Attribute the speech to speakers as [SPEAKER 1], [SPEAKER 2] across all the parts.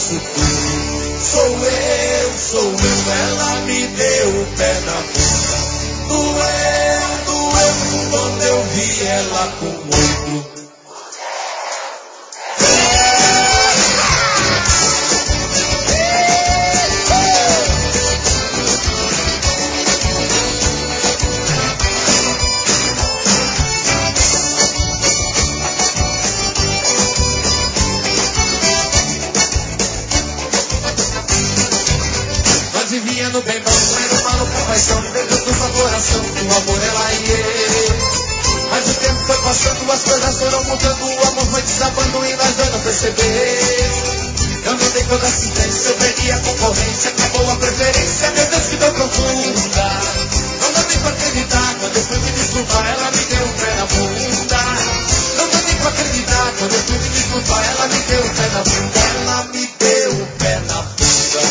[SPEAKER 1] disso tudo. Sou eu, ela me deu o pé na bunda. Doeu, quando eu vi ela com outro.
[SPEAKER 2] Vivendo bem bom, era uma louca paixão dentro do seu coração, o amor ela e eu. Mas o tempo foi passando, as coisas foram mudando, o amor foi desabando e nós dois não perceber. Eu não dei toda assistência, eu perdi a concorrência, acabou a preferência, meu Deus que dor profunda. Não dá nem pra acreditar, quando eu fui me desculpar, ela me deu um pé na bunda. Não dá nem pra acreditar, quando eu fui me desculpar, ela me deu um pé na bunda. Ela me deu um pé na bunda.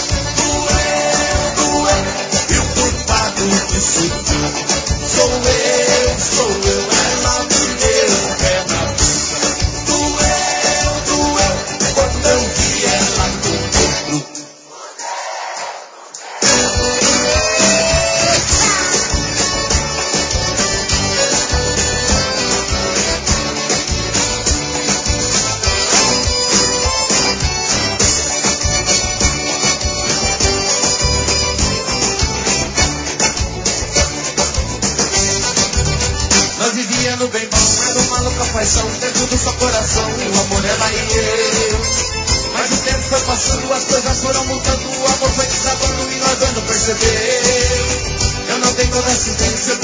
[SPEAKER 2] Disso tudo. Sou eu, ela me deu um pé na bunda. Doeu, quando eu vi ela com outro. No bem bom, era uma louca paixão dentro do seu coração, o amor ela e eu. Mas o tempo foi passando, as coisas foram mudando, o amor foi desabando e nós dois não percebeu. Eu não dei toda assistência, eu